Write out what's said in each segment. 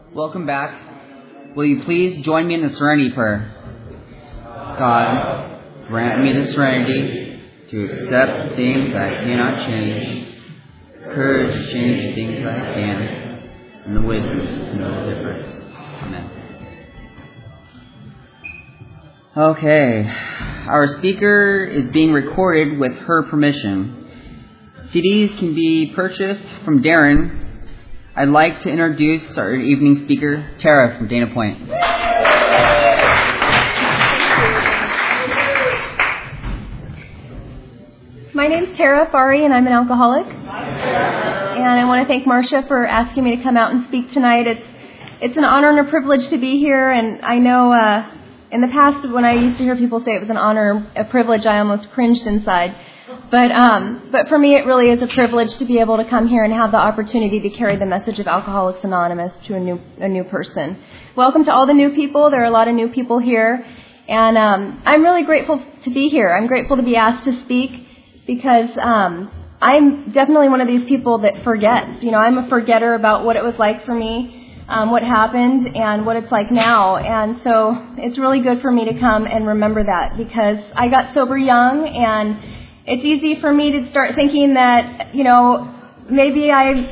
Welcome back. Will you please join me in the serenity prayer? God, grant me the serenity to accept things I cannot change, courage to change the things I can, and the wisdom to know the difference. Amen. Okay, our speaker is being recorded with her permission. CDs can be purchased from Darren. I'd like to introduce our evening speaker, Tara from Dana Point. My name's Tara Fari, and I'm an alcoholic. And I want to thank Marcia for asking me to come out and speak tonight. It's an honor and a privilege to be here, and I know in the past when I used to hear people say it was an honor, a privilege, I almost cringed inside. But for me, it really is a privilege to be able to come here and have the opportunity to carry the message of Alcoholics Anonymous to a new person. Welcome to all the new people. There are a lot of new people here, and I'm really grateful to be here. I'm grateful to be asked to speak because I'm definitely one of these people that forgets. You know, I'm a forgetter about what it was like for me, what happened, and what it's like now. And so it's really good for me to come and remember that because I got sober young, and it's easy for me to start thinking that, maybe I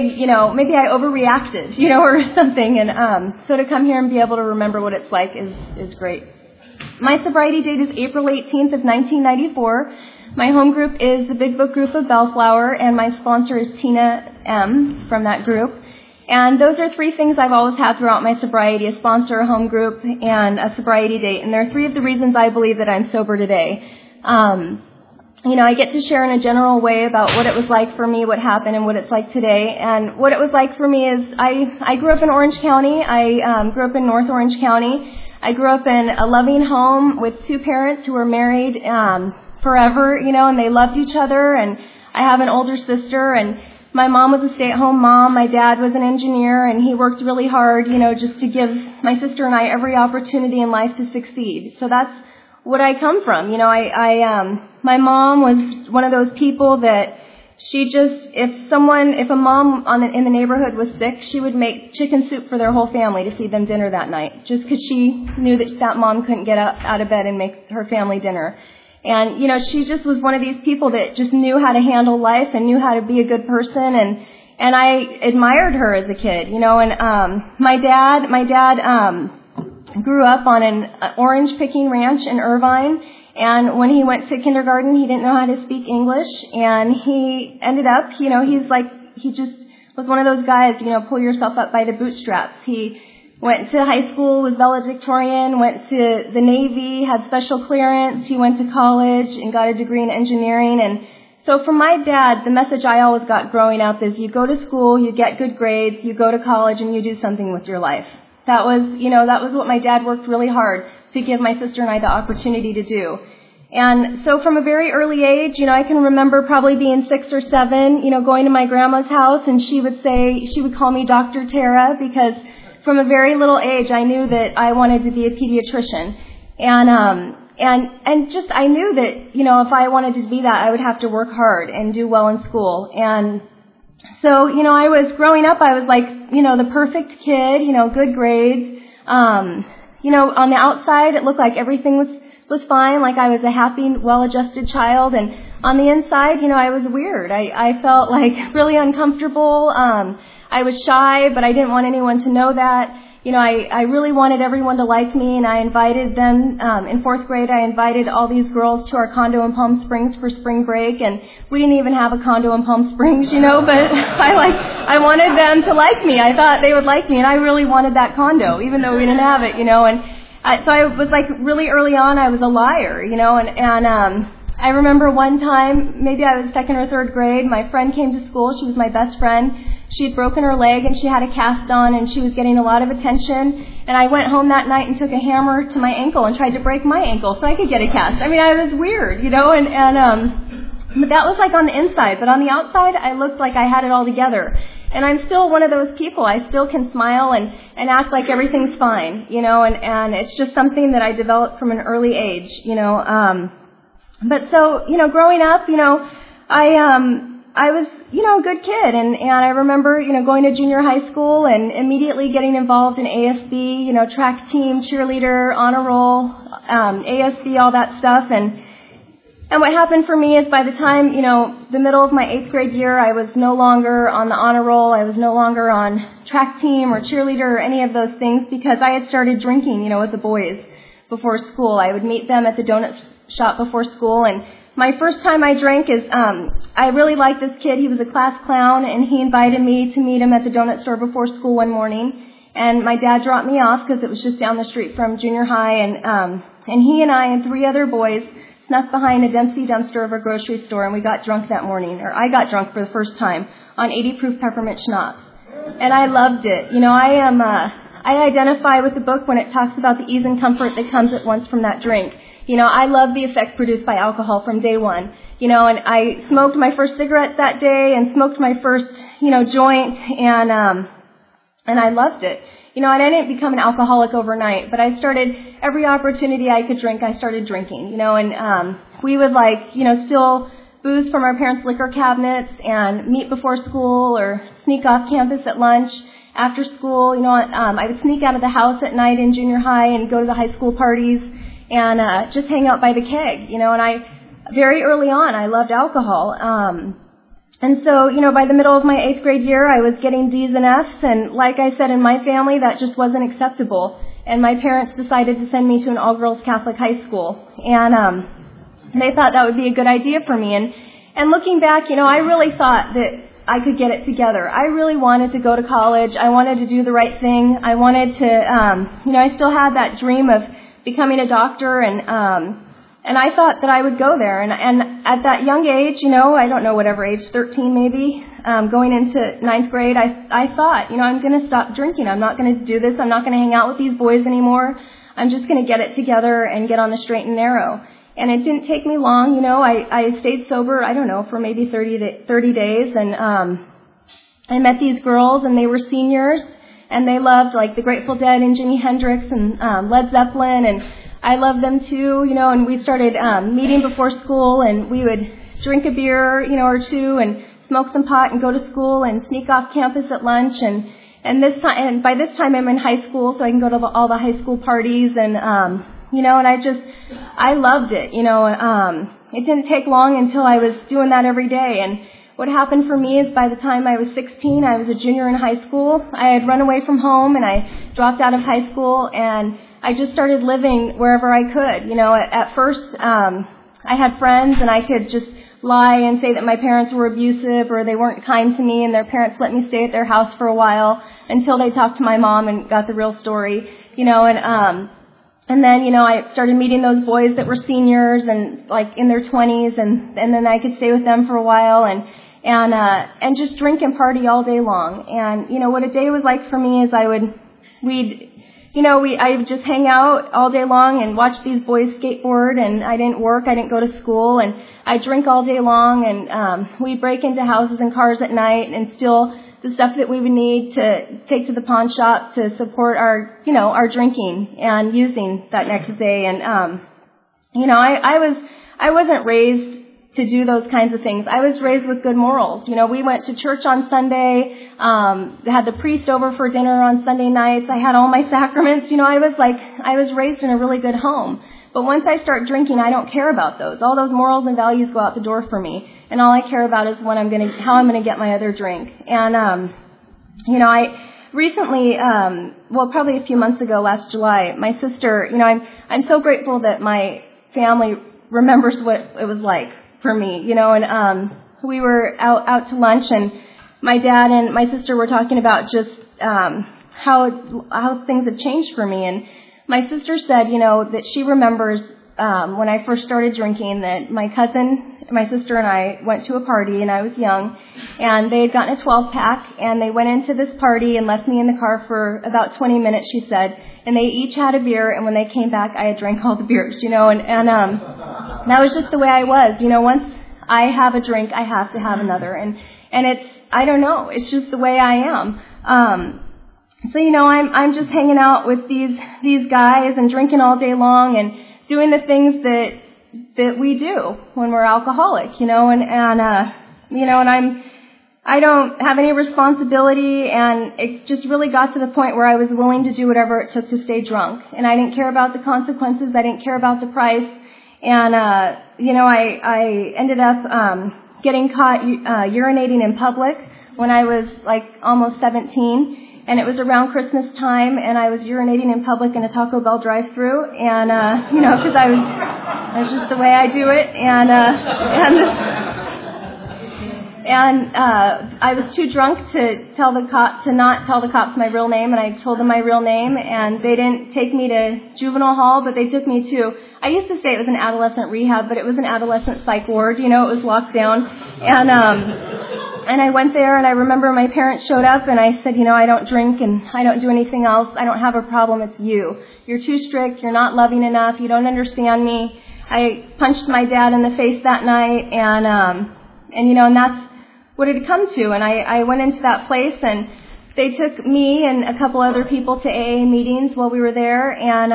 overreacted, or something. And so to come here and be able to remember what it's like is great. My sobriety date is April 18th of 1994. My home group is the Big Book group of Bellflower, and my sponsor is Tina M. from that group. And those are three things I've always had throughout my sobriety: a sponsor, a home group, and a sobriety date. And they're three of the reasons I believe that I'm sober today. I get to share in a general way about what it was like for me, what happened, and what it's like today. And what it was like for me is I grew up in Orange County. I grew up in North Orange County. I grew up in a loving home with two parents who were married forever, and they loved each other. And I have an older sister, and my mom was a stay-at-home mom. My dad was an engineer, and he worked really hard, just to give my sister and I every opportunity in life to succeed. So that's what I come from. My mom was one of those people that she just, if a mom in the neighborhood was sick, she would make chicken soup for their whole family to feed them dinner that night, just because she knew that mom couldn't get out of bed and make her family dinner. And, she just was one of these people that just knew how to handle life and knew how to be a good person. And I admired her as a kid, and my dad grew up on an orange picking ranch in Irvine, and when he went to kindergarten, he didn't know how to speak English, and he ended up, he just was one of those guys, pull yourself up by the bootstraps. He went to high school, was valedictorian, went to the Navy, had special clearance, he went to college and got a degree in engineering. And so from my dad, the message I always got growing up is you go to school, you get good grades, you go to college, and you do something with your life. That was what my dad worked really hard to give my sister and I the opportunity to do. And so from a very early age, I can remember probably being 6 or 7, going to my grandma's house, and she would call me Dr. Tara, because from a very little age I knew that I wanted to be a pediatrician. And just I knew that, if I wanted to be that, I would have to work hard and do well in school. And so, I was growing up, I was like, the perfect kid, good grades. On the outside, it looked like everything was fine, like I was a happy, well-adjusted child. And on the inside, I was weird. I felt like really uncomfortable. I was shy, but I didn't want anyone to know that. I really wanted everyone to like me, and I invited them, in 4th grade, I invited all these girls to our condo in Palm Springs for spring break, and we didn't even have a condo in Palm Springs, but I wanted them to like me. I thought they would like me, and I really wanted that condo, even though we didn't have it, and so I was like, really early on, I was a liar, and I remember one time, maybe I was 2nd or 3rd grade, my friend came to school, she was my best friend. She had broken her leg, and she had a cast on, and she was getting a lot of attention. And I went home that night and took a hammer to my ankle and tried to break my ankle so I could get a cast. I mean, I was weird, but that was like on the inside. But on the outside, I looked like I had it all together. And I'm still one of those people. I still can smile and act like everything's fine, and it's just something that I developed from an early age, But so, growing up, I was, a good kid, and I remember, going to junior high school and immediately getting involved in ASB, track team, cheerleader, honor roll, ASB, all that stuff, and what happened for me is by the time, the middle of my 8th grade year, I was no longer on the honor roll, I was no longer on track team or cheerleader or any of those things because I had started drinking, with the boys before school. I would meet them at the donut shop before school, and my first time I drank is, I really liked this kid. He was a class clown, and he invited me to meet him at the donut store before school one morning. And my dad dropped me off because it was just down the street from junior high. And he and I and 3 other boys snuck behind a Dempsey dumpster of a grocery store, and we got drunk that morning. Or I got drunk for the first time on 80 proof peppermint schnapps. And I loved it. I identify with the book when it talks about the ease and comfort that comes at once from that drink. I love the effect produced by alcohol from day one. And I smoked my first cigarette that day and smoked my first, joint, and I loved it. And I didn't become an alcoholic overnight, but I started every opportunity I could drink, I started drinking, and we would steal booze from our parents' liquor cabinets and meet before school or sneak off campus at lunch. After school, I would sneak out of the house at night in junior high and go to the high school parties and just hang out by the keg, and I, very early on, I loved alcohol. And so, by the middle of my 8th grade year, I was getting D's and F's, and like I said, in my family, that just wasn't acceptable. And my parents decided to send me to an all-girls Catholic high school, and they thought that would be a good idea for me. And looking back, I really thought that I could get it together. I really wanted to go to college. I wanted to do the right thing. I wanted to, I still had that dream of becoming a doctor, and I thought that I would go there. And at that young age, I don't know, whatever age, 13 maybe, going into 9th grade, I thought, I'm going to stop drinking. I'm not going to do this. I'm not going to hang out with these boys anymore. I'm just going to get it together and get on the straight and narrow. And it didn't take me long, I stayed sober, I don't know, for maybe 30 days, and I met these girls, and they were seniors, and they loved, the Grateful Dead and Jimi Hendrix and Led Zeppelin, and I loved them too, and we started meeting before school, and we would drink a beer, or two, and smoke some pot and go to school and sneak off campus at lunch, and by this time I'm in high school, so I can go to all the high school parties, and I loved it, it didn't take long until I was doing that every day. And what happened for me is by the time I was 16, I was a junior in high school. I had run away from home, and I dropped out of high school, and I just started living wherever I could. At first, I had friends, and I could just lie and say that my parents were abusive or they weren't kind to me, and their parents let me stay at their house for a while until they talked to my mom and got the real story, and then, I started meeting those boys that were seniors and in their 20s, and then I could stay with them for a while and just drink and party all day long. And, what a day was like for me is I would just hang out all day long and watch these boys skateboard, and I didn't work, I didn't go to school, and I'd drink all day long, and we'd break into houses and cars at night and steal the stuff that we would need to take to the pawn shop to support our drinking and using that next day. And, I wasn't raised to do those kinds of things. I was raised with good morals. We went to church on Sunday, had the priest over for dinner on Sunday nights. I had all my sacraments. I was raised in a really good home. But once I start drinking, I don't care about those. All those morals and values go out the door for me. And all I care about is how I'm going to get my other drink. And, I recently, probably a few months ago, last July, my sister, I'm so grateful that my family remembers what it was like for me, and, we were out to lunch, and my dad and my sister were talking about just, how things have changed for me. And my sister said, that she remembers, when I first started drinking, that my sister and I went to a party, and I was young, and they had gotten a 12-pack, and they went into this party and left me in the car for about 20 minutes, she said, and they each had a beer, and when they came back, I had drank all the beers, and that was just the way I was. Once I have a drink, I have to have another, and it's, I don't know, it's just the way I am. So, I'm just hanging out with these guys and drinking all day long and doing the things that we do when we're alcoholic, and I don't have any responsibility, and it just really got to the point where I was willing to do whatever it took to stay drunk. And I didn't care about the consequences. I didn't care about the price. And, I ended up getting caught urinating in public when I was almost 17. And it was around Christmas time, and I was urinating in public in a Taco Bell drive-thru. And, because that's just the way I do it. And I was too drunk to not tell the cops my real name, and I told them my real name, and they didn't take me to juvenile hall, but they took me to, I used to say it was an adolescent rehab, but it was an adolescent psych ward, it was locked down, and I went there, and I remember my parents showed up, and I said, I don't drink, and I don't do anything else, I don't have a problem, it's you. You're too strict, you're not loving enough, you don't understand me. I punched my dad in the face that night, and that's what it had come to. And I went into that place, and they took me and a couple other people to AA meetings while we were there, and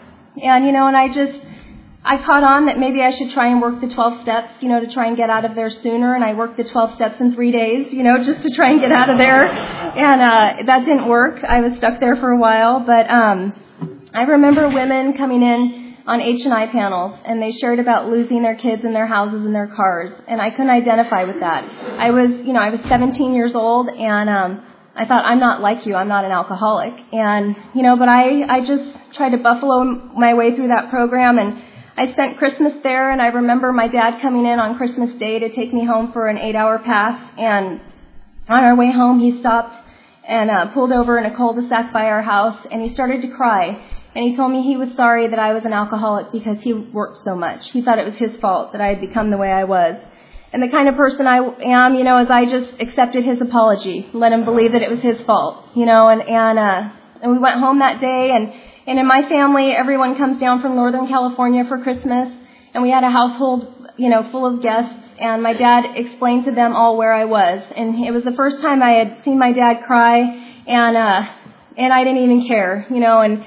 I caught on that maybe I should try and work the 12 steps, to try and get out of there sooner, and I worked the 12 steps in 3 days, just to try and get out of there, and that didn't work. I was stuck there for a while, but I remember women coming in on H&I panels, and they shared about losing their kids and their houses and their cars, and I couldn't identify with that. I was 17 years old, and I thought, I'm not like you, I'm not an alcoholic, and, but I just tried to buffalo my way through that program, and I spent Christmas there, and I remember my dad coming in on Christmas Day to take me home for an 8-hour pass, and on our way home, he stopped and pulled over in a cul-de-sac by our house, and he started to cry. And he told me he was sorry that I was an alcoholic because he worked so much. He thought it was his fault that I had become the way I was. And the kind of person I am, is I just accepted his apology, let him believe that it was his fault, and we went home that day, and in my family, everyone comes down from Northern California for Christmas, and we had a household, full of guests, and my dad explained to them all where I was. And it was the first time I had seen my dad cry, and I didn't even care, and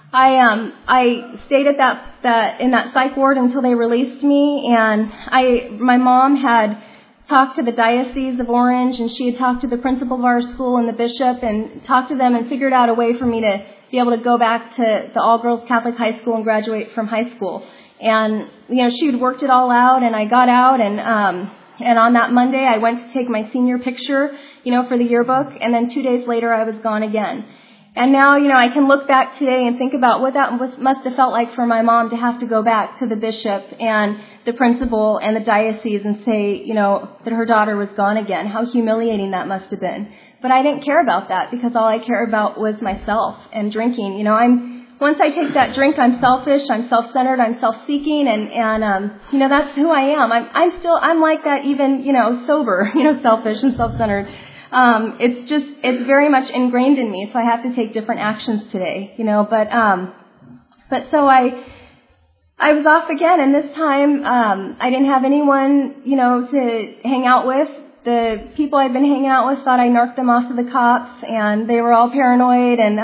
I stayed at in that psych ward until they released me, and my mom had talked to the Diocese of Orange, and she had talked to the principal of our school and the bishop, and talked to them and figured out a way for me to be able to go back to the all-girls Catholic high school and graduate from high school. And, she had worked it all out, and I got out, and on that Monday I went to take my senior picture, for the yearbook, and then 2 days later I was gone again. And now, I can look back today and think about what that must have felt like for my mom to have to go back to the bishop and the principal and the diocese and say, that her daughter was gone again. How humiliating that must have been. But I didn't care about that because all I cared about was myself and drinking. Once I take that drink, I'm selfish, I'm self-centered, I'm self-seeking, and that's who I am. I'm like that even, sober, selfish and self-centered. It's very much ingrained in me, so I have to take different actions today, but so I was off again, and this time, I didn't have anyone, to hang out with. The people I'd been hanging out with thought I narked them off to the cops, and they were all paranoid, and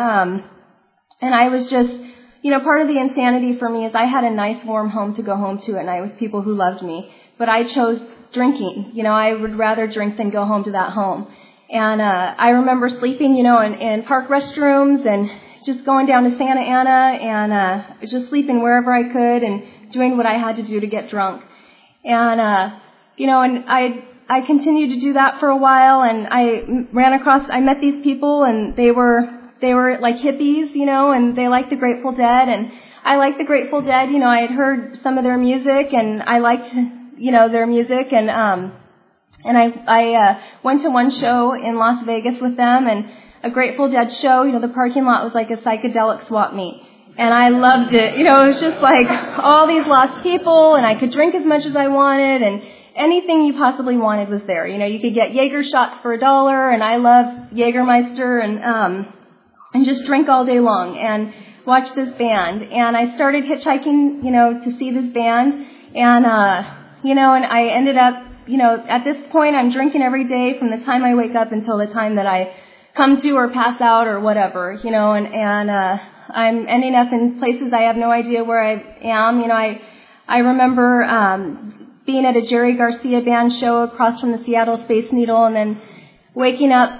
I was just, part of the insanity for me is I had a nice warm home to go home to at night with people who loved me, but I chose drinking. I would rather drink than go home to that home. And I remember sleeping, in park restrooms and just going down to Santa Ana and just sleeping wherever I could and doing what I had to do to get drunk. And and I continued to do that for a while, and I met these people, and they were like hippies, and they liked the Grateful Dead, and I liked the Grateful Dead. I had heard some of their music, and I liked, their music, and I went to one show in Las Vegas with them, and a Grateful Dead show, the parking lot was like a psychedelic swap meet. And I loved it. It was just like all these lost people, and I could drink as much as I wanted, and anything you possibly wanted was there. You could get Jaeger shots for $1, and I loved Jägermeister, and just drink all day long and watch this band. And I started hitchhiking, to see this band, and I ended up, at this point I'm drinking every day from the time I wake up until the time that I come to or pass out or whatever, and I'm ending up in places I have no idea where I am. I remember being at a Jerry Garcia band show across from the Seattle Space Needle, and then waking up,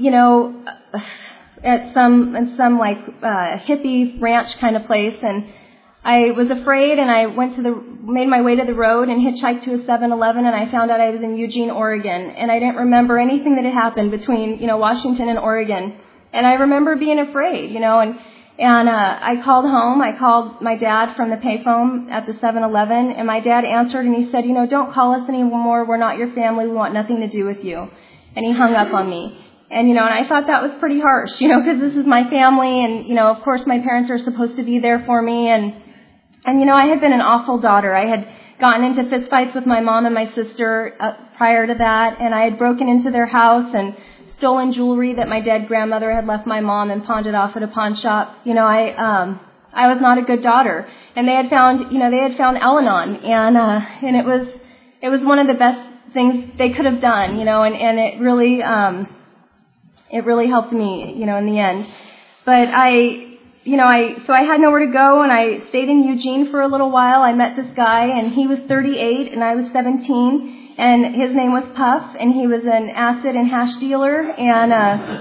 at some hippie ranch kind of place, and I was afraid, and I made my way to the road and hitchhiked to a 7-Eleven, and I found out I was in Eugene, Oregon, and I didn't remember anything that had happened between, Washington and Oregon, and I remember being afraid, and I called home. I called my dad from the payphone at the 7-Eleven, and my dad answered, and he said, don't call us anymore. We're not your family. We want nothing to do with you. And he hung up on me. And, and I thought that was pretty harsh, because this is my family, and, of course my parents are supposed to be there for me, and I had been an awful daughter. I had gotten into fistfights with my mom and my sister prior to that, and I had broken into their house and stolen jewelry that my dead grandmother had left my mom and pawned it off at a pawn shop. I was not a good daughter, and they had found Al-Anon, and it was one of the best things they could have done, and it really helped me, in the end. But so I had nowhere to go, and I stayed in Eugene for a little while. I met this guy, and he was 38, and I was 17. And his name was Puff, and he was an acid and hash dealer, and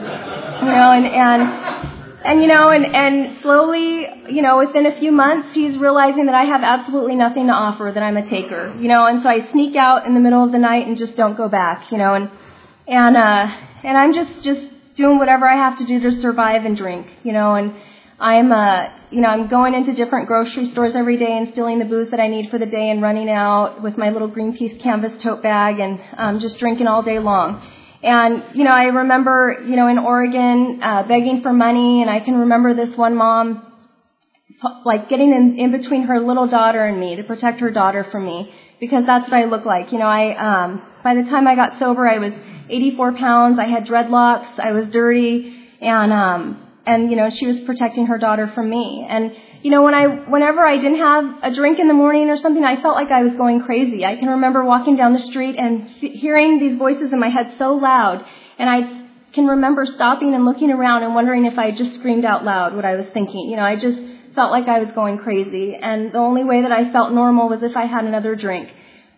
slowly, within a few months, he's realizing that I have absolutely nothing to offer, that I'm a taker, and so I sneak out in the middle of the night and just don't go back, and I'm just doing whatever I have to do to survive and drink, and I'm going into different grocery stores every day and stealing the booze that I need for the day and running out with my little Greenpeace canvas tote bag and just drinking all day long. And, I remember, in Oregon, begging for money, and I can remember this one mom, getting in between her little daughter and me to protect her daughter from me, because that's what I look like. By the time I got sober, I was 84 pounds, I had dreadlocks, I was dirty, and she was protecting her daughter from me. And, whenever I didn't have a drink in the morning or something, I felt like I was going crazy. I can remember walking down the street and hearing these voices in my head so loud, and I can remember stopping and looking around and wondering if I just screamed out loud what I was thinking. I just felt like I was going crazy, and the only way that I felt normal was if I had another drink.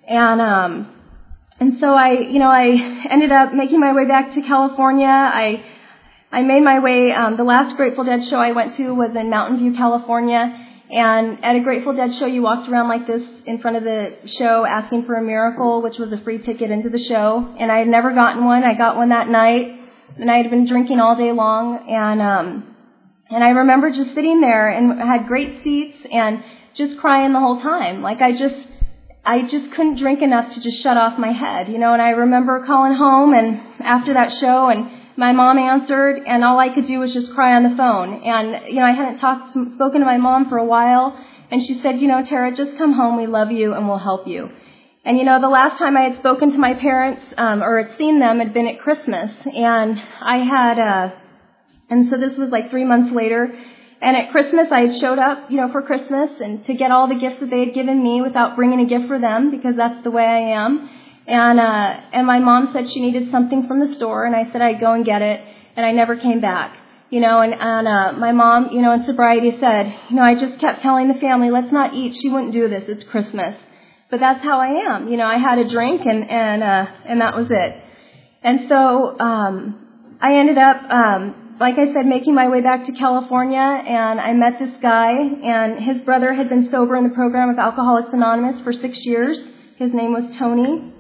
And so I ended up making my way back to California. I made my way, the last Grateful Dead show I went to was in Mountain View, California, and at a Grateful Dead show you walked around like this in front of the show asking for a miracle, which was a free ticket into the show, and I had never gotten one. I got one that night, and I had been drinking all day long, and I remember just sitting there and had great seats and just crying the whole time. I just couldn't drink enough to just shut off my head, and I remember calling home and after that show, and my mom answered, and all I could do was just cry on the phone. And, I hadn't spoken to my mom for a while, and she said, Tara, just come home. We love you, and we'll help you. And, the last time I had spoken to my parents, or had seen them, had been at Christmas. And I had, and so this was 3 months later. And at Christmas, I had showed up, for Christmas, and to get all the gifts that they had given me without bringing a gift for them, because that's the way I am. And my mom said she needed something from the store, and I said I'd go and get it, and I never came back, and my mom, in sobriety said, I just kept telling the family, let's not eat. She wouldn't do this. It's Christmas. But that's how I am. I had a drink, and that was it. And so, I ended up, like I said, making my way back to California, and I met this guy, and his brother had been sober in the program of Alcoholics Anonymous for 6 years. His name was Tony.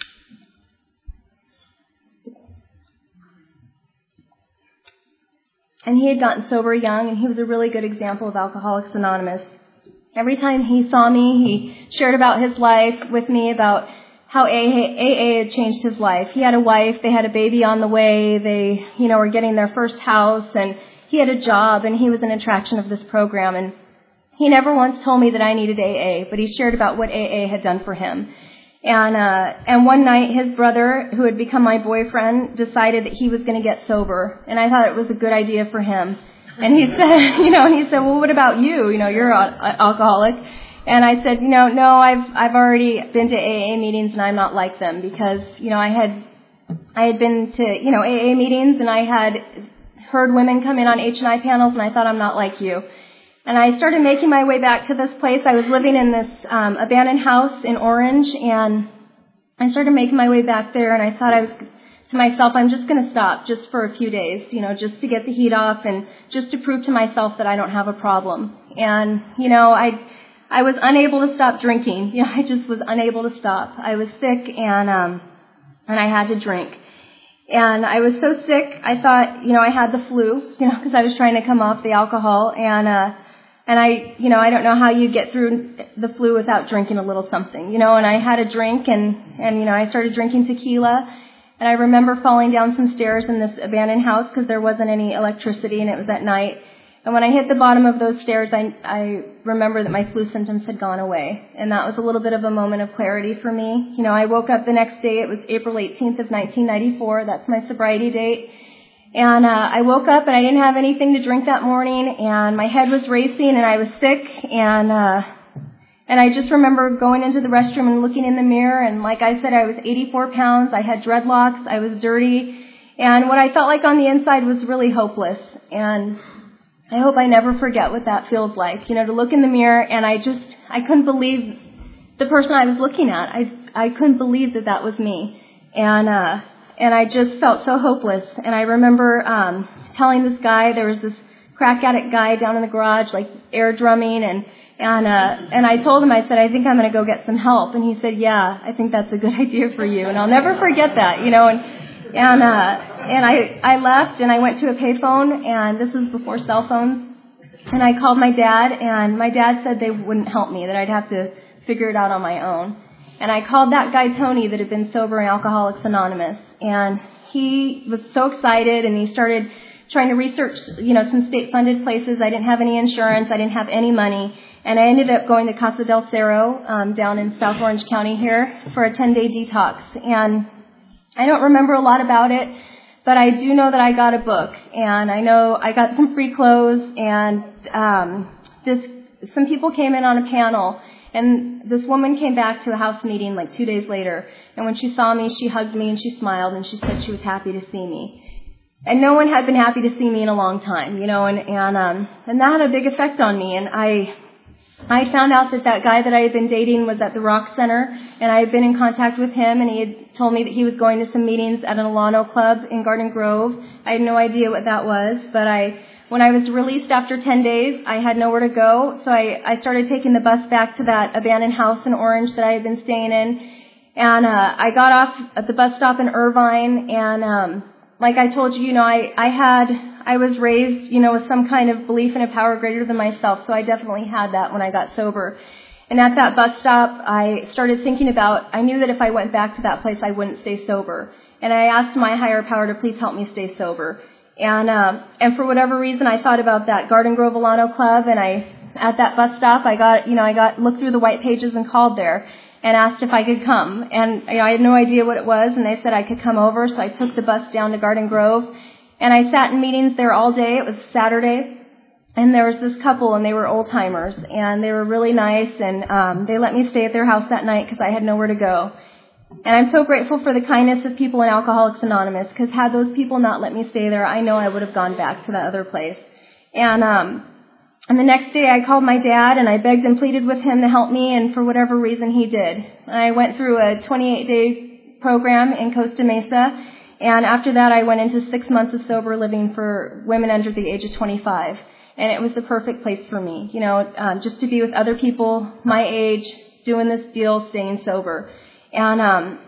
And he had gotten sober young, and he was a really good example of Alcoholics Anonymous. Every time he saw me, he shared about his life with me, about how AA had changed his life. He had a wife, they had a baby on the way, they, were getting their first house, and he had a job, and he was an attraction of this program. And he never once told me that I needed AA, but he shared about what AA had done for him. And one night his brother, who had become my boyfriend, decided that he was going to get sober. And I thought it was a good idea for him. And he said, well, what about you? You're an alcoholic. And I said, no, I've already been to AA meetings, and I'm not like them, because, I had been to, AA meetings, and I had heard women come in on H&I panels, and I thought, I'm not like you. And I started making my way back to this place. I was living in this abandoned house in Orange, and I started making my way back there, and I thought to myself, I'm just going to stop just for a few days, just to get the heat off and just to prove to myself that I don't have a problem. And, I was unable to stop drinking. I just was unable to stop. I was sick, and I had to drink. And I was so sick, I thought, I had the flu, because I was trying to come off the alcohol. And I don't know how you get through the flu without drinking a little something, and I had a drink, and I started drinking tequila. And I remember falling down some stairs in this abandoned house because there wasn't any electricity, and it was at night. And when I hit the bottom of those stairs, I remember that my flu symptoms had gone away. And that was a little bit of a moment of clarity for me. I woke up the next day. It was April 18th of 1994. That's my sobriety date. And I woke up, and I didn't have anything to drink that morning, and my head was racing, and I was sick. And I just remember going into the restroom and looking in the mirror, and like I said, I was 84 pounds. I had dreadlocks. I was dirty. And what I felt like on the inside was really hopeless. And I hope I never forget what that feels like, to look in the mirror, and I couldn't believe the person I was looking at. I couldn't believe that was me. And I just felt so hopeless. And I remember telling this guy, there was this crack addict guy down in the garage, like air drumming, and I told him, I said, I think I'm going to go get some help. And he said, yeah, I think that's a good idea for you. And I'll never forget that, And I left, and I went to a payphone, and this was before cell phones. And I called my dad, and my dad said they wouldn't help me, that I'd have to figure it out on my own. And I called that guy, Tony, that had been sober in Alcoholics Anonymous. And he was so excited, and he started trying to research, some state-funded places. I didn't have any insurance. I didn't have any money. And I ended up going to Casa del Cerro down in South Orange County here for a 10-day detox. And I don't remember a lot about it, but I do know that I got a book. And I know I got some free clothes. And some people came in on a panel. And this woman came back to a house meeting like 2 days later. And when she saw me, she hugged me and she smiled and she said she was happy to see me. And no one had been happy to see me in a long time, and that had a big effect on me. And I found out that guy that I had been dating was at the Rock Center, and I had been in contact with him, and he had told me that he was going to some meetings at an Alano Club in Garden Grove. I had no idea what that was, but when I was released after 10 days, I had nowhere to go, so I started taking the bus back to that abandoned house in Orange that I had been staying in, and I got off at the bus stop in Irvine, and like I told you, I was raised, with some kind of belief in a power greater than myself, so I definitely had that when I got sober. And at that bus stop, I started thinking I knew that if I went back to that place, I wouldn't stay sober. And I asked my higher power to please help me stay sober. And for whatever reason, I thought about that Garden Grove Alano Club, and at that bus stop, I looked through the white pages and called there and asked if I could come. And I had no idea what it was, and they said I could come over, so I took the bus down to Garden Grove. And I sat in meetings there all day. It was Saturday. And there was this couple, and they were old-timers, and they were really nice, and they let me stay at their house that night because I had nowhere to go. And I'm so grateful for the kindness of people in Alcoholics Anonymous, because had those people not let me stay there, I know I would have gone back to that other place. And the next day I called my dad, and I begged and pleaded with him to help me, and for whatever reason he did. I went through a 28-day program in Costa Mesa, and after that I went into 6 months of sober living for women under the age of 25. And it was the perfect place for me, just to be with other people my age, doing this deal, staying sober. And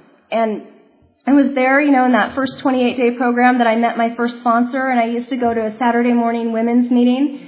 I was there, in that first 28-day program that I met my first sponsor, and I used to go to a Saturday morning women's meeting.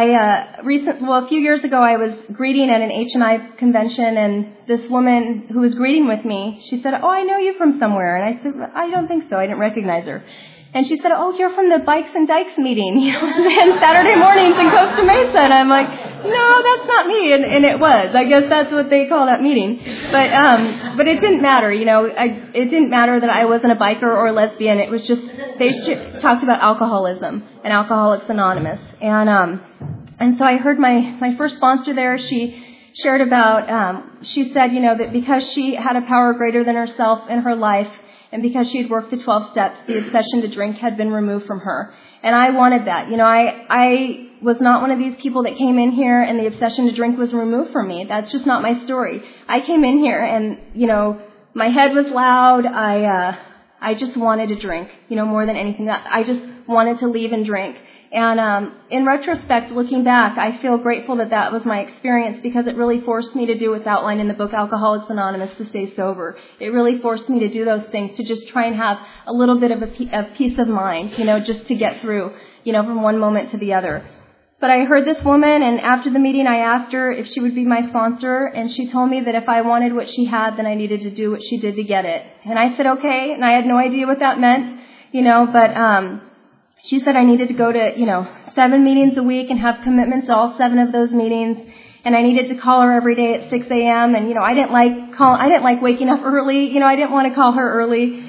A few years ago, I was greeting at an H&I convention, and this woman who was greeting with me, she said, "Oh, I know you from somewhere." And I said, "I don't think so. I didn't recognize her." And she said, "Oh, you're from the Bikes and Dykes meeting, and Saturday mornings in Costa Mesa." And I'm like, "No, that's not me." And it was. I guess that's what they call that meeting. But it didn't matter, it didn't matter that I wasn't a biker or a lesbian. It was just, they talked about alcoholism and Alcoholics Anonymous. And so I heard my first sponsor there, she shared about, she said, that because she had a power greater than herself in her life, and because she had worked the 12 steps, the obsession to drink had been removed from her. And I wanted that. I was not one of these people that came in here and the obsession to drink was removed from me. That's just not my story. I came in here and, my head was loud. I just wanted to drink, more than anything. I just wanted to leave and drink. And in retrospect, looking back, I feel grateful that that was my experience because it really forced me to do what's outlined in the book Alcoholics Anonymous, to stay sober. It really forced me to do those things, to just try and have a little bit of peace of mind, just to get through, from one moment to the other. But I heard this woman, and after the meeting I asked her if she would be my sponsor, and she told me that if I wanted what she had, then I needed to do what she did to get it. And I said, okay, and I had no idea what that meant, but she said I needed to go to, 7 meetings a week and have commitments to all 7 of those meetings, and I needed to call her every day at 6 a.m. And I didn't like waking up early. I didn't want to call her early.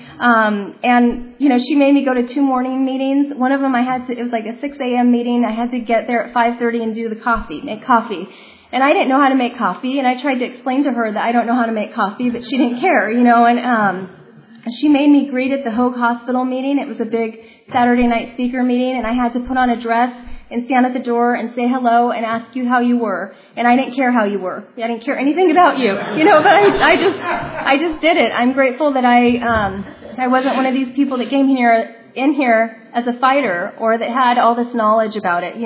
She made me go to 2 morning meetings. One of them it was like a 6 a.m. meeting. I had to get there at 5:30 and do make coffee. And I didn't know how to make coffee, and I tried to explain to her that I don't know how to make coffee, but she didn't care, and she made me greet at the Hoag Hospital meeting. It was a big Saturday night speaker meeting, and I had to put on a dress and stand at the door and say hello and ask you how you were. And I didn't care how you were. I didn't care anything about you, but I just did it. I'm grateful that I wasn't one of these people that came in here as a fighter or that had all this knowledge about it.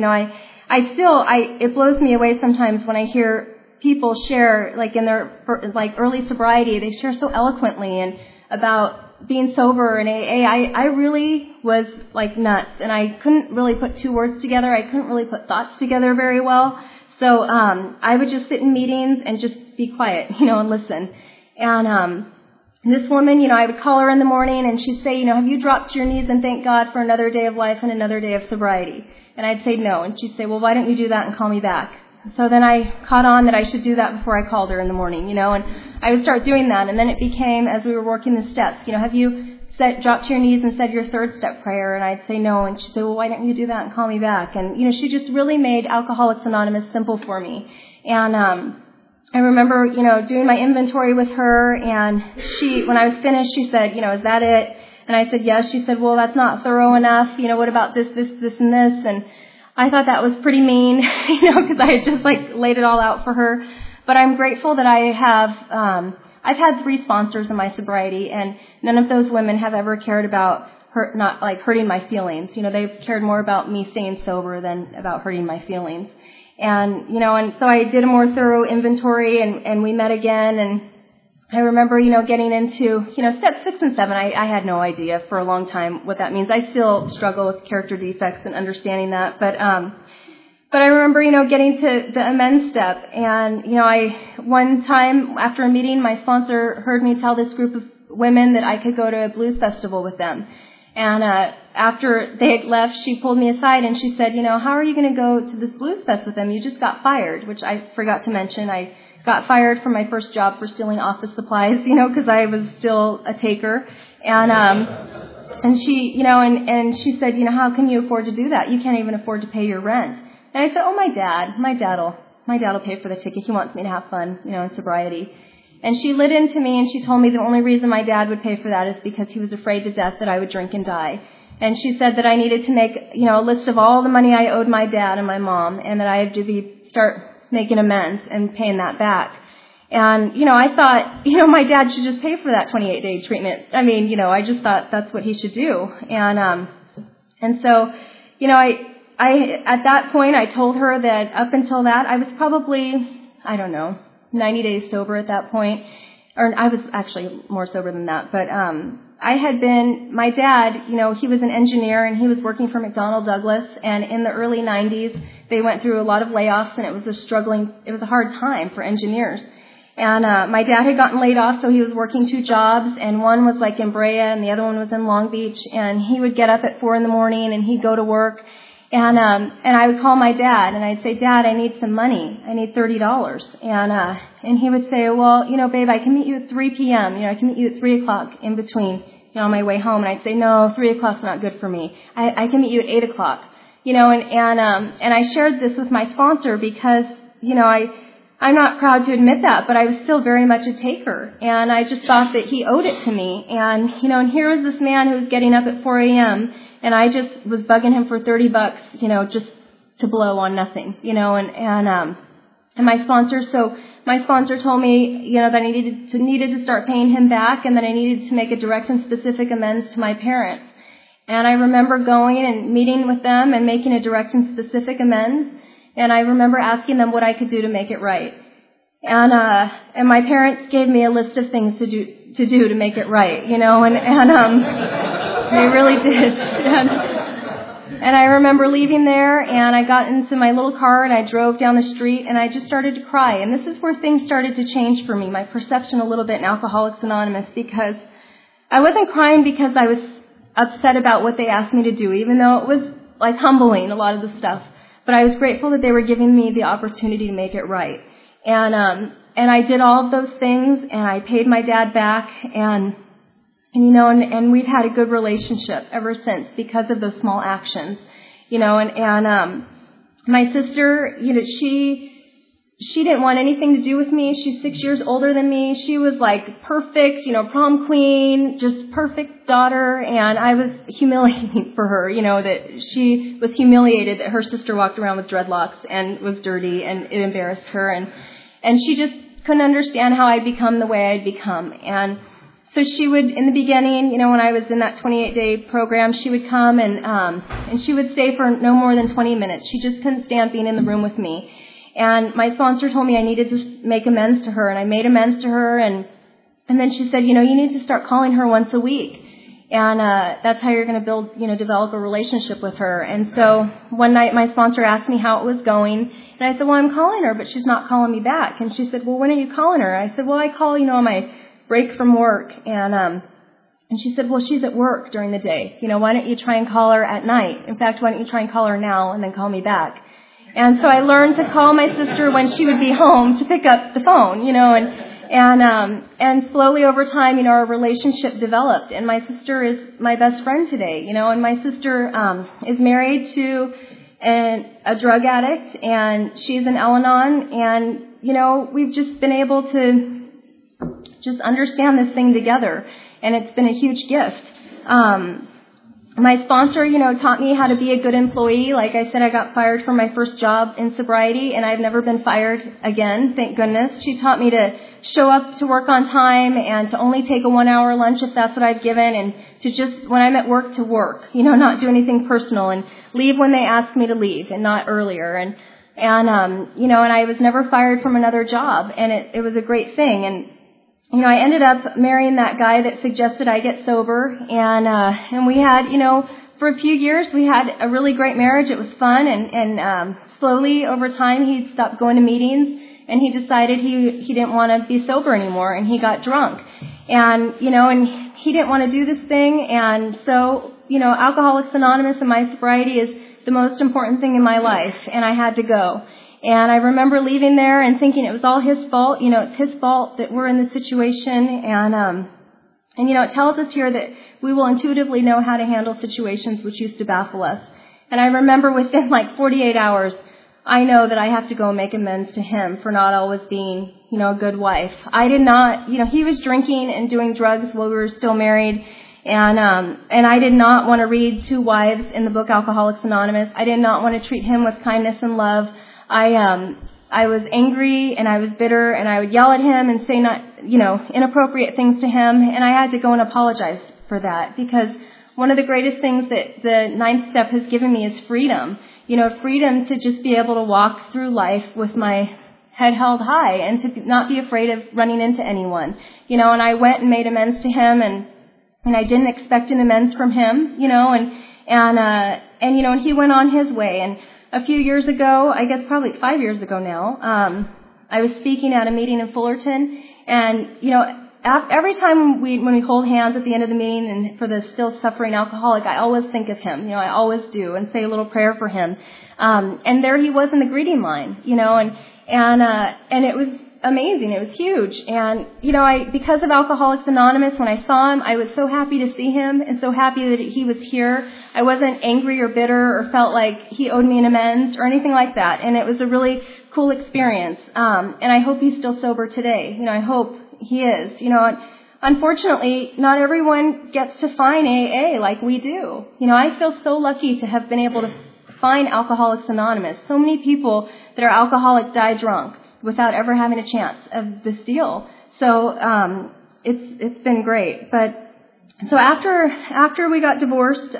It blows me away sometimes when I hear people share, like in their early sobriety, they share so eloquently and about being sober and AA. I really was like nuts, and I couldn't really put 2 words together. I couldn't really put thoughts together very well. So I would just sit in meetings and just be quiet, and listen. And this woman, I would call her in the morning, and she'd say, have you dropped to your knees and thank God for another day of life and another day of sobriety? And I'd say no. And she'd say, well, why don't you do that and call me back? So then I caught on that I should do that before I called her in the morning, and I would start doing that. And then it became, as we were working the steps, have you dropped to your knees and said your 3rd step prayer? And I'd say no. And she'd say, well, why don't you do that and call me back? And, she just really made Alcoholics Anonymous simple for me. And I remember, doing my inventory with her, and when I was finished, she said, is that it? And I said, yes. She said, well, that's not thorough enough. What about this, and this? And I thought that was pretty mean, because I had just laid it all out for her. But I'm grateful that I've had 3 sponsors in my sobriety, and none of those women have ever cared about hurting my feelings. They've cared more about me staying sober than about hurting my feelings. And, and so I did a more thorough inventory, and we met again, and I remember, getting into, steps 6 and 7. I had no idea for a long time what that means. I still struggle with character defects and understanding that. But I remember, getting to the amends step. And, one time after a meeting, my sponsor heard me tell this group of women that I could go to a blues festival with them. And after they had left, she pulled me aside and she said, how are you going to go to this blues fest with them? You just got fired, which I forgot to mention. I got fired from my first job for stealing office supplies, because I was still a taker. And she, and she said, how can you afford to do that? You can't even afford to pay your rent. And I said, oh, my dad'll pay for the ticket. He wants me to have fun, in sobriety. And she lit into me and she told me the only reason my dad would pay for that is because he was afraid to death that I would drink and die. And she said that I needed to make, a list of all the money I owed my dad and my mom, and that I had to start making amends and paying that back. And, I thought, my dad should just pay for that 28-day treatment. I mean, I just thought that's what he should do. And so, I at that point, I told her that up until that, I was probably, 90 days sober at that point. Or I was actually more sober than that. But my dad, he was an engineer and he was working for McDonnell Douglas. And in the early 90s, they went through a lot of layoffs and it was a hard time for engineers. And my dad had gotten laid off, so he was working 2 jobs, and one was in Brea and the other one was in Long Beach. And he would get up at 4 a.m. and he'd go to work. And I would call my dad and I'd say, Dad, I need some money. I need $30. And he would say, well, babe, I can meet you at 3 p.m. I can meet you at 3 o'clock in between, on my way home. And I'd say, no, 3 o'clock's not good for me. I can meet you at 8 o'clock. And I shared this with my sponsor because, I'm not proud to admit that, but I was still very much a taker. And I just thought that he owed it to me. And, and here was this man who was getting up at 4 a.m. and I just was bugging him for $30, just to blow on nothing, and And my sponsor told me, that I needed to start paying him back, and that I needed to make a direct and specific amends to my parents. And I remember going and meeting with them and making a direct and specific amends. And I remember asking them what I could do to make it right. And my parents gave me a list of things to do to make it right, and they really did. And I remember leaving there, and I got into my little car, and I drove down the street, and I just started to cry. And this is where things started to change for me, my perception a little bit in Alcoholics Anonymous, because I wasn't crying because I was upset about what they asked me to do, even though it was like humbling, a lot of the stuff. But I was grateful that they were giving me the opportunity to make it right. And I did all of those things, and I paid my dad back, and we've had a good relationship ever since because of those small actions, my sister, she didn't want anything to do with me. She's 6 years older than me. She was like perfect, prom queen, just perfect daughter. And I was humiliating for her, that she was humiliated that her sister walked around with dreadlocks and was dirty, and it embarrassed her. And she just couldn't understand how I'd become the way I'd become. And so she would, in the beginning, when I was in that 28-day program, she would come and she would stay for no more than 20 minutes. She just couldn't stand being in the room with me. And my sponsor told me I needed to make amends to her, and I made amends to her, and then she said, you need to start calling her once a week, and that's how you're going to build, develop a relationship with her. And so one night my sponsor asked me how it was going, and I said, well, I'm calling her, but she's not calling me back. And she said, well, when are you calling her? I said, well, I call, on my break from work, and she said, well, she's at work during the day. Why don't you try and call her at night? In fact, why don't you try and call her now and then call me back? And so I learned to call my sister when she would be home to pick up the phone, and slowly over time, our relationship developed. And my sister is my best friend today, and my sister is married to a drug addict, and she's an Al-Anon, and, we've just been able to just understand this thing together, and it's been a huge gift. My sponsor, taught me how to be a good employee. Like I said, I got fired from my first job in sobriety, and I've never been fired again, thank goodness. She taught me to show up to work on time and to only take a 1-hour lunch if that's what I've given, and to just, when I'm at work, to work, not do anything personal, and leave when they ask me to leave and not earlier. And I was never fired from another job, and it was a great thing. And I ended up marrying that guy that suggested I get sober, and we had, for a few years, we had a really great marriage. It was fun, and slowly over time, he stopped going to meetings, and he decided he didn't want to be sober anymore, and he got drunk, and he didn't want to do this thing, and so, Alcoholics Anonymous and my sobriety is the most important thing in my life, and I had to go. And I remember leaving there and thinking it was all his fault. It's his fault that we're in this situation. And it tells us here that we will intuitively know how to handle situations which used to baffle us. And I remember within like 48 hours, I know that I have to go and make amends to him for not always being, a good wife. I did not, he was drinking and doing drugs while we were still married. And I did not want to read Two Wives in the book Alcoholics Anonymous. I did not want to treat him with kindness and love. I was angry, and I was bitter, and I would yell at him and say inappropriate things to him, and I had to go and apologize for that, because one of the greatest things that the ninth step has given me is freedom. Freedom to just be able to walk through life with my head held high and to not be afraid of running into anyone. And I went and made amends to him, and I didn't expect an amends from him, and he went on his way. And a few years ago, I guess probably 5 years ago now, I was speaking at a meeting in Fullerton, and, every time when we hold hands at the end of the meeting and for the still suffering alcoholic, I always think of him, I always do, and say a little prayer for him. And there he was in the greeting line, and it was amazing. It was huge. And, because of Alcoholics Anonymous, when I saw him, I was so happy to see him and so happy that he was here. I wasn't angry or bitter or felt like he owed me an amends or anything like that. And it was a really cool experience. And I hope he's still sober today. I hope he is. Unfortunately, not everyone gets to find AA like we do. I feel so lucky to have been able to find Alcoholics Anonymous. So many people that are alcoholic die drunk. without ever having a chance of this deal. So it's been great. But so after we got divorced,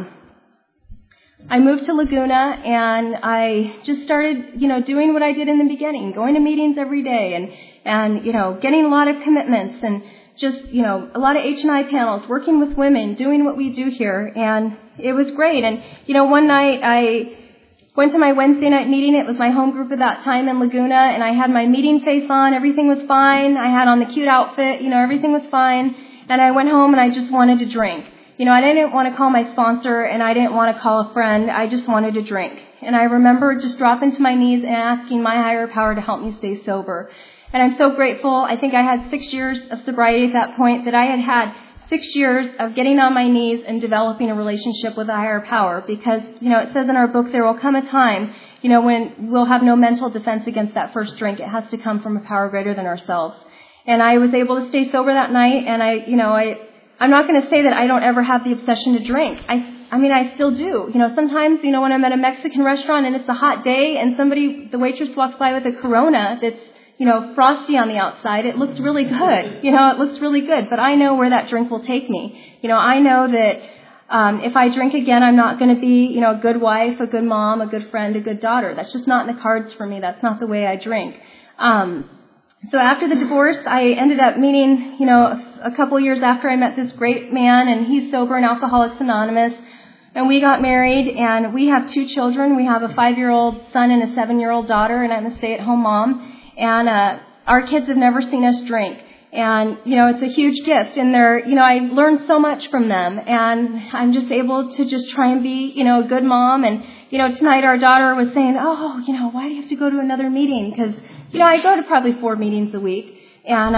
I moved to Laguna, and I just started, doing what I did in the beginning, going to meetings every day and getting a lot of commitments and just, a lot of H&I panels, working with women, doing what we do here. And it was great. And, one night I went to my Wednesday night meeting. It was my home group at that time in Laguna, and I had my meeting face on. Everything was fine. I had on the cute outfit. Everything was fine. And I went home and I just wanted to drink. I didn't want to call my sponsor, and I didn't want to call a friend. I just wanted to drink. And I remember just dropping to my knees and asking my higher power to help me stay sober. And I'm so grateful. I think I had 6 years of sobriety at that point, that I had 6 years of getting on my knees and developing a relationship with a higher power. Because, it says in our book, there will come a time, when we'll have no mental defense against that first drink. It has to come from a power greater than ourselves. And I was able to stay sober that night, and I'm not going to say that I don't ever have the obsession to drink. I still do. Sometimes, when I'm at a Mexican restaurant and it's a hot day and the waitress walks by with a Corona that's, frosty on the outside, it looks really good. It looks really good. But I know where that drink will take me. I know that if I drink again, I'm not going to be, a good wife, a good mom, a good friend, a good daughter. That's just not in the cards for me. That's not the way I drink. So after the divorce, I ended up meeting, a couple years after I met this great man, and he's sober in Alcoholics Anonymous. And we got married, and we have 2 children. We have a 5-year-old son and a 7-year-old daughter, and I'm a stay-at-home mom. And our kids have never seen us drink. And, it's a huge gift. And I learned so much from them. And I'm just able to just try and be, a good mom. And, tonight our daughter was saying, why do you have to go to another meeting? Because, I go to probably 4 meetings a week. And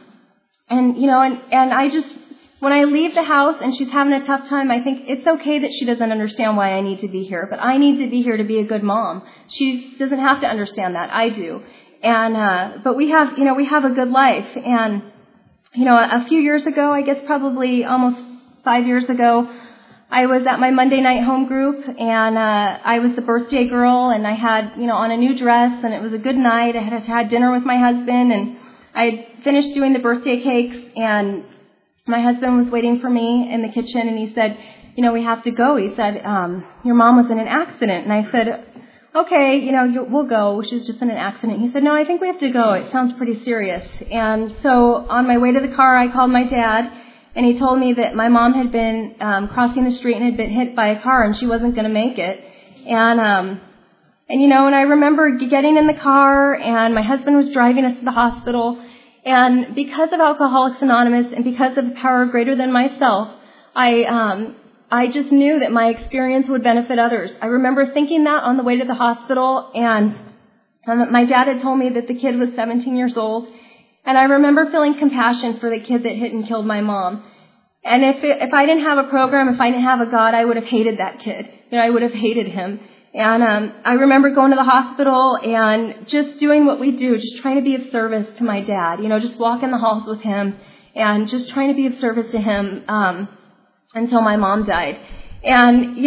I just, when I leave the house and she's having a tough time, I think it's okay that she doesn't understand why I need to be here. But I need to be here to be a good mom. She doesn't have to understand that. I do. And, but we have a good life. And, a few years ago, I guess probably almost 5 years ago, I was at my Monday night home group, and, I was the birthday girl, and I had, on a new dress, and it was a good night. I had dinner with my husband, and I finished doing the birthday cakes, and my husband was waiting for me in the kitchen, and he said, we have to go. He said, your mom was in an accident. And I said, okay, we'll go. She was just in an accident. He said, no, I think we have to go. It sounds pretty serious. And so on my way to the car, I called my dad, and he told me that my mom had been crossing the street and had been hit by a car, and she wasn't going to make it. And I remember getting in the car, and my husband was driving us to the hospital. And because of Alcoholics Anonymous and because of the power greater than myself, I just knew that my experience would benefit others. I remember thinking that on the way to the hospital, and my dad had told me that the kid was 17 years old. And I remember feeling compassion for the kid that hit and killed my mom. And if I didn't have a program, if I didn't have a God, I would have hated that kid. I would have hated him. And I remember going to the hospital and just doing what we do, just trying to be of service to my dad. Just walking the halls with him and just trying to be of service to him until my mom died. And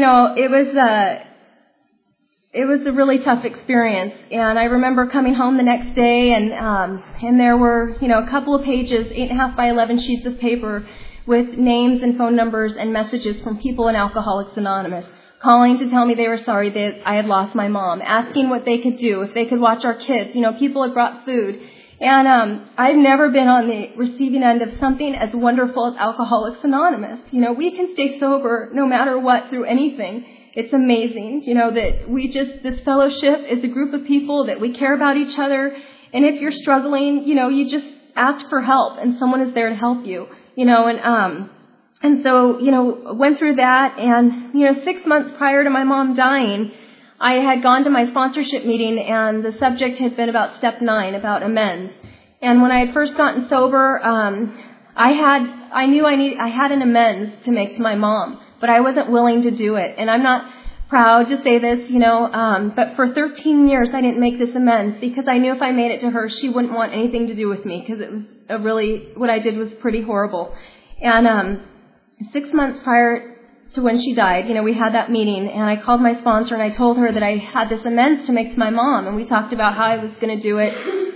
it was a really tough experience. And I remember coming home the next day, and there were a couple of pages, 8.5 by 11 sheets of paper with names and phone numbers and messages from people in Alcoholics Anonymous, calling to tell me they were sorry that I had lost my mom, asking what they could do, if they could watch our kids. People had brought food. And I've never been on the receiving end of something as wonderful as Alcoholics Anonymous. We can stay sober no matter what through anything. It's amazing, that this fellowship is a group of people that we care about each other. And if you're struggling, you just ask for help, and someone is there to help you, And so, went through that, and, 6 months prior to my mom dying, I had gone to my sponsorship meeting, and the subject had been about step 9, about amends. And when I had first gotten sober, I had an amends to make to my mom, but I wasn't willing to do it. And I'm not proud to say this, but for 13 years I didn't make this amends because I knew if I made it to her, she wouldn't want anything to do with me because it was what I did was pretty horrible. And 6 months prior to when she died, we had that meeting, and I called my sponsor and I told her that I had this amends to make to my mom, and we talked about how I was going to do it.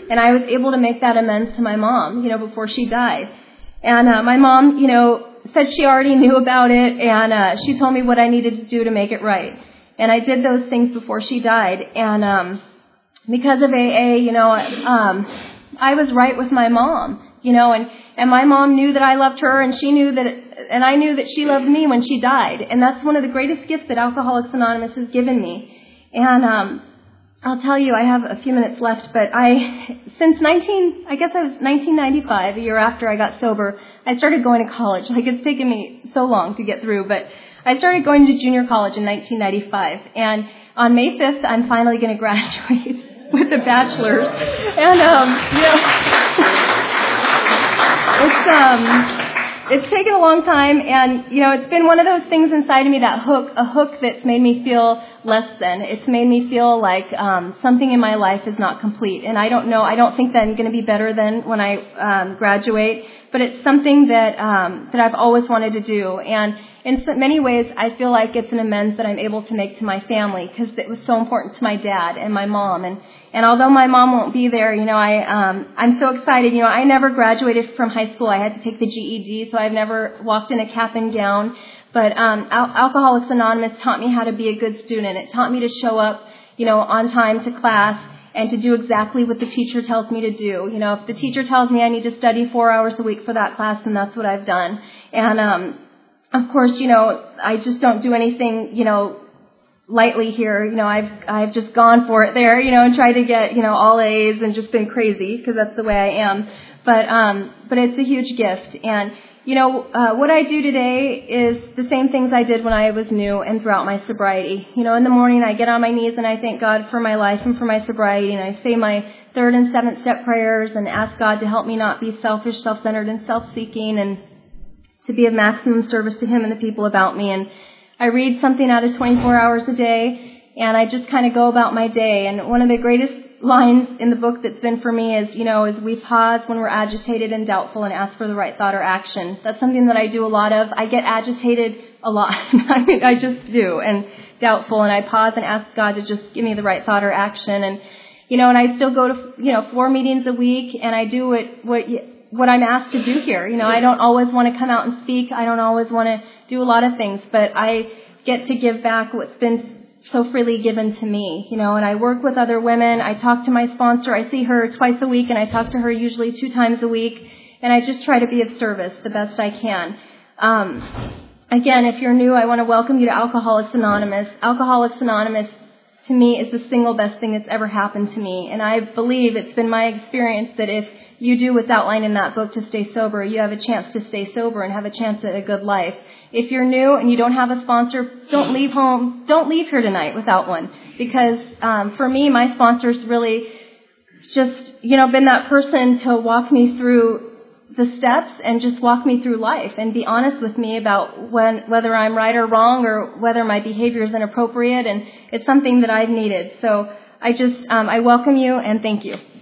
And I was able to make that amends to my mom, before she died. And my mom, said she already knew about it, and she told me what I needed to do to make it right. And I did those things before she died. And because of AA, I was right with my mom, and my mom knew that I loved her, and she knew that, and I knew that she loved me when she died. And that's one of the greatest gifts that Alcoholics Anonymous has given me. And I'll tell you, I have a few minutes left, but since 1995, a year after I got sober, I started going to college. It's taken me so long to get through, but I started going to junior college in 1995. And on May 5th, I'm finally going to graduate with a bachelor's. And, it's taken a long time, and, it's been one of those things inside of me, a hook that's made me feel less than. It's made me feel like something in my life is not complete. And I don't think that I'm going to be better than when I graduate, but it's something that I've always wanted to do. And in many ways, I feel like it's an amends that I'm able to make to my family, because it was so important to my dad and my mom. And although my mom won't be there, I'm so excited. I never graduated from high school. I had to take the GED, so I've never walked in a cap and gown. But Alcoholics Anonymous taught me how to be a good student. It taught me to show up, on time to class and to do exactly what the teacher tells me to do. If the teacher tells me I need to study 4 hours a week for that class, then that's what I've done. And of course, I just don't do anything, lightly here. I've just gone for it there, and tried to get, all A's and just been crazy, because that's the way I am. But it's a huge gift. And, what I do today is the same things I did when I was new and throughout my sobriety. In the morning I get on my knees and I thank God for my life and for my sobriety, and I say my 3rd and 7th step prayers and ask God to help me not be selfish, self-centered, and self-seeking, and to be of maximum service to Him and the people about me. And I read something out of 24 hours a day, and I just kind of go about my day. And one of the greatest lines in the book that's been for me is, is we pause when we're agitated and doubtful and ask for the right thought or action. That's something that I do a lot of. I get agitated a lot. I just do, and doubtful, and I pause and ask God to just give me the right thought or action. And, and I still go to, 4 meetings a week, and I do what I'm asked to do here. I don't always want to come out and speak. I don't always want to do a lot of things, but I get to give back what's been so freely given to me, and I work with other women. I talk to my sponsor. I see her twice a week, and I talk to her usually 2 times a week, and I just try to be of service the best I can. Again, if you're new, I want to welcome you to Alcoholics Anonymous. Alcoholics Anonymous, to me, is the single best thing that's ever happened to me, and I believe it's been my experience that if you do what's outlined in that book to stay sober, you have a chance to stay sober and have a chance at a good life. If you're new and you don't have a sponsor, don't leave here tonight without one. Because for me, my sponsor's really just, been that person to walk me through the steps and just walk me through life and be honest with me about whether I'm right or wrong or whether my behavior is inappropriate. And it's something that I've needed. So I welcome you and thank you.